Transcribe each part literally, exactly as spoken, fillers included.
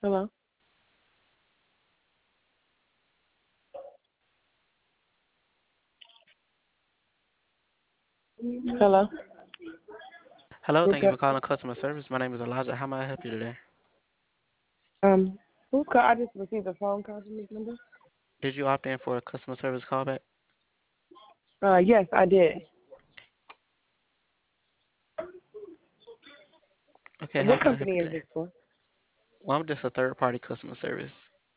Hello? Hello? Hello, Who thank you ca- for calling customer service. My name is Elijah. How may I help you today? um, who ca- I just received a phone call from this number. Did you opt in for a customer service callback? Uh, yes, I did. Okay, how What can I help company you is today? this for? Well, I'm just a third party customer service.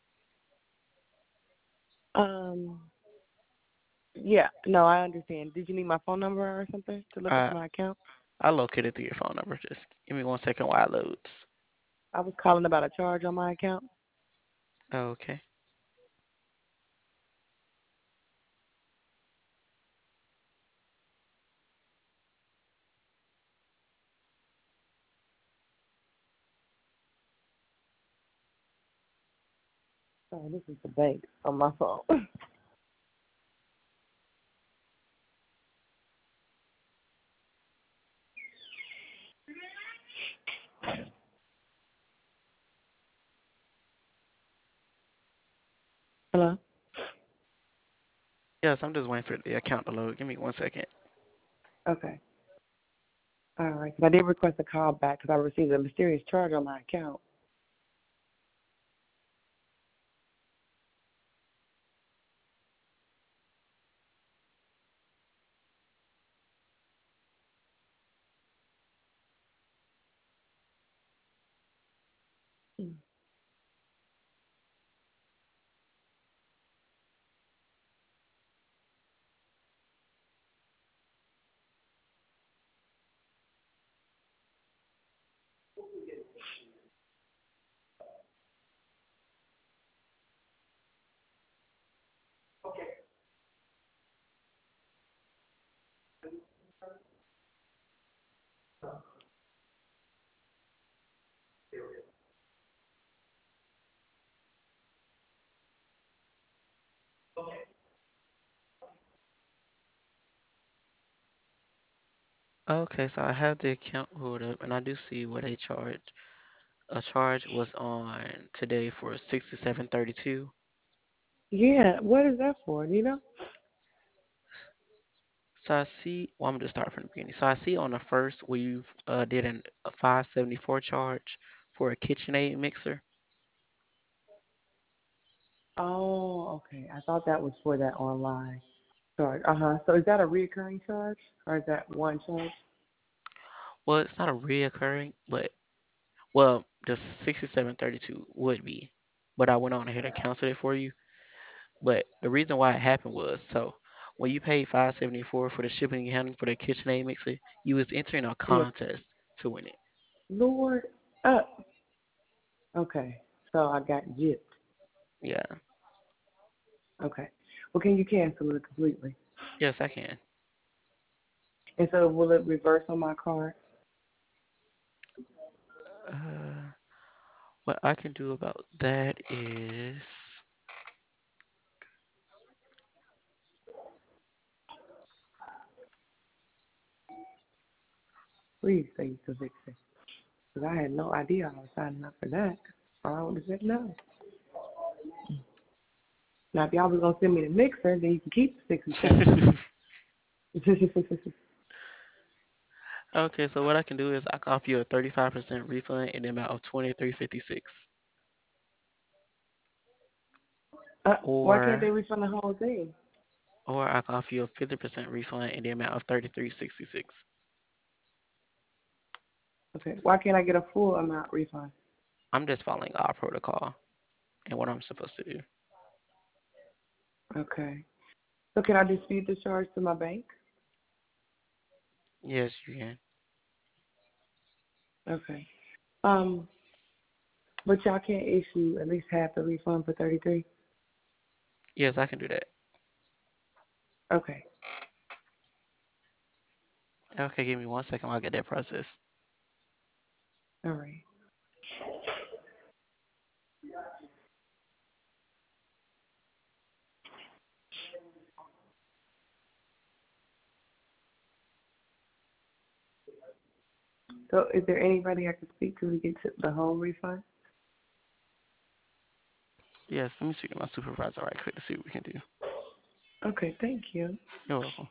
Um, yeah, no, I understand. Did you need my phone number or something to look up I my account? I located through your phone number. Just give me one second while it loads. I was calling about a charge on my account. Okay. Oh, this is the bank on my phone. Hello? Yes, I'm just waiting for the account to load. Give me one second. Okay. All right. 'Cause I did request a call back because I received a mysterious charge on my account. Hmm. Okay, so I have the account pulled up and I do see what a charge. A charge was on today for sixty-seven thirty-two. Yeah, what is that for? Do you know? So I see. Well, I'm just start from the beginning. So I see on the first where you uh, did an, a five seventy-four charge for a KitchenAid mixer. Oh, okay. I thought that was for that online charge. Uh huh. So is that a recurring charge or is that one charge? Well, it's not a reoccurring, but well, the sixty-seven thirty-two would be, but I went on ahead and canceled it for you. But the reason why it happened was so when you paid five seventy-four for the shipping and handling for the KitchenAid mixer, you was entering a Yeah. contest to win it. Lord up. Okay. So I got gypped. Yeah. Okay. Well, can you cancel it completely? Yes, I can. And so will it reverse on my card? Uh, what I can do about that is Please say you can fix it. Because I had no idea I was signing up for that. Or I would have said no. Now, if y'all was going to send me the mixer, then you can keep the sixty-seven. okay. So what I can do is I can offer you a thirty-five percent refund in the amount of twenty-three fifty-six, uh, why can't or they refund the whole thing? or I can offer you a fifty percent refund in the amount of thirty-three sixty-six. Okay. Why can't I get a full amount refund? I'm just following our protocol and what I'm supposed to do. Okay. So can I dispute the charge to my bank? Yes, you can. Okay. Um, but y'all can't issue at least half the refund for thirty-three? Yes, I can do that. Okay. Okay, give me one second while I get that process. All right. So is there anybody I can speak to to get to the whole refund? Yes, let me speak to my supervisor right quick to see what we can do. Okay, thank you. You're welcome.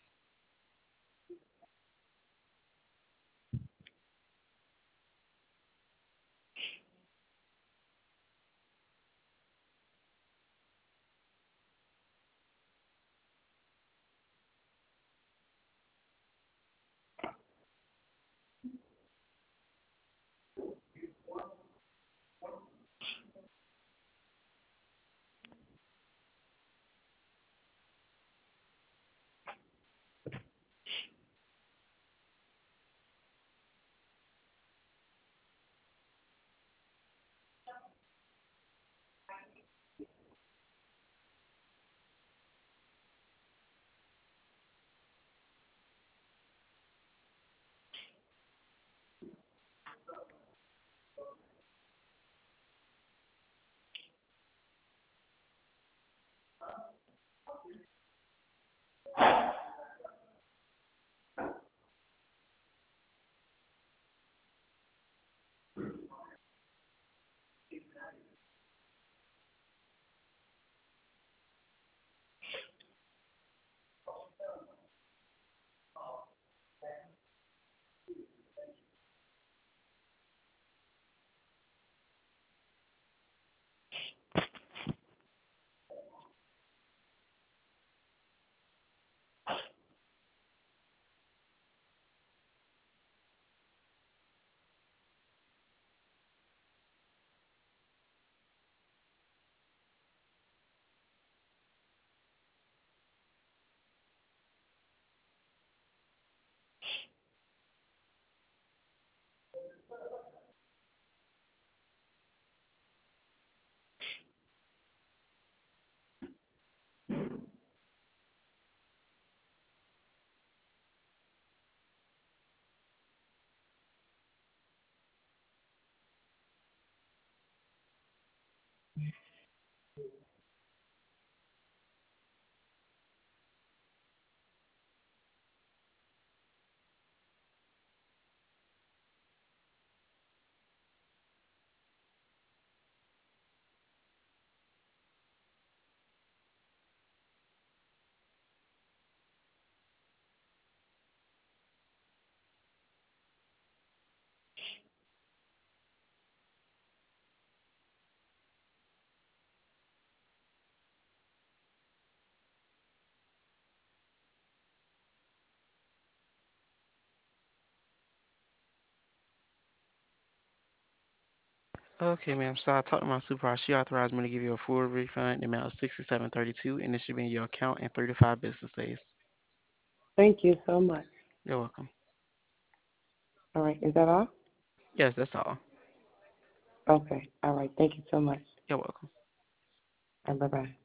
Okay, ma'am. So I talked to my supervisor. She authorized me to give you a full refund in the amount of sixty-seven thirty-two, and it should be in your account in three to five business days. Thank you so much. You're welcome. All right, is that all? Yes, that's all. Okay, all right. Thank you so much. You're welcome. Bye bye.